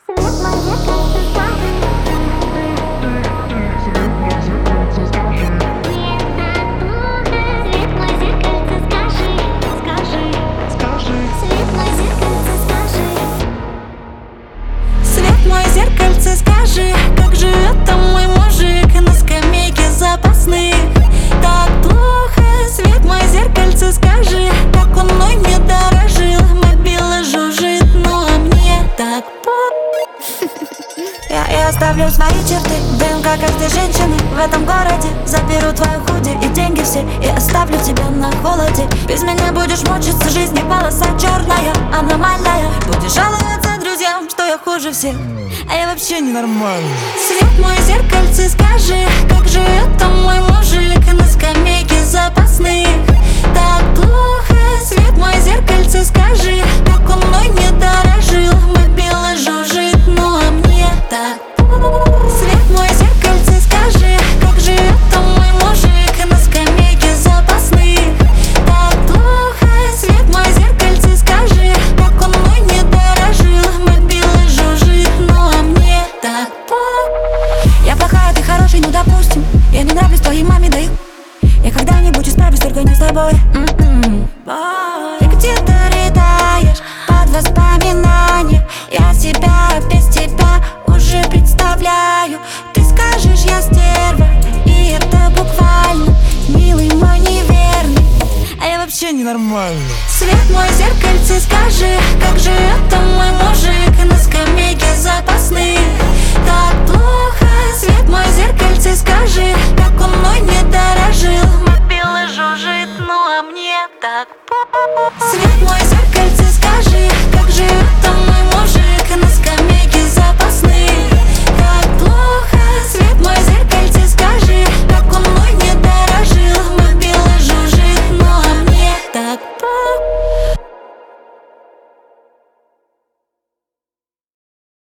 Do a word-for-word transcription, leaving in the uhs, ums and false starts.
Зеркальце, скажи, как же это мой мужик на скамейке запасных? Так плохо, свет мой зеркальце, скажи, как он мной не дорожил. Мобила жужжит, но мне так по... Я и оставлю свои черты, ДНК каждой женщины в этом городе. Заберу твою худи и деньги все и оставлю тебя на холоде. Без меня будешь мучиться, жизни полоса черная, аномальная. Будешь жаловаться друзьям, что я хуже всех, а я вообще ненормальный. Свет мой зеркальце, скажи, как же это мой мужик на скамейке запасных? Так плохо, свет мой зеркальце, скажи, как он мной не дорожил. Мобила жужжит, но мне так. Свет мой зеркальце, скажи, как же это мой мужик на скамейке запасных? Так плохо, свет мой зеркальце, скажи, как он мной не дорожил. Мобила жужжит, но мне так. Я плохая, ты хороший, ну допустим. Я не нравлюсь твоей маме, да и я когда-нибудь исправлюсь, только не с тобой. м-м. Ты где-то рыдаешь под воспоминания. Я себя без тебя уже представляю. Ты скажешь, я стерва, и это буквально. Милый мой неверный, а я вообще ненормальный. Свет мой зеркальце, скажи, как же